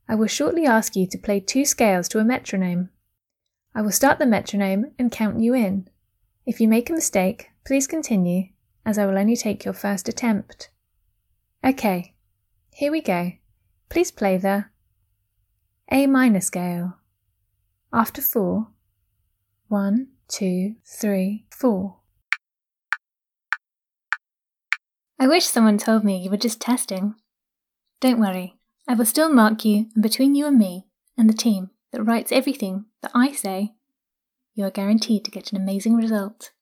I will shortly ask you to play 2 scales to a metronome. I will start the metronome and count you in. If you make a mistake, please continue, as I will only take your first attempt. Okay, here we go. Please play the A minor scale. After 4, 1, 2, 3, 4. I wish someone told me you were just testing. Don't worry, I will still mark you, and between you and me, and the team that writes everything that I say, you are guaranteed to get an amazing result.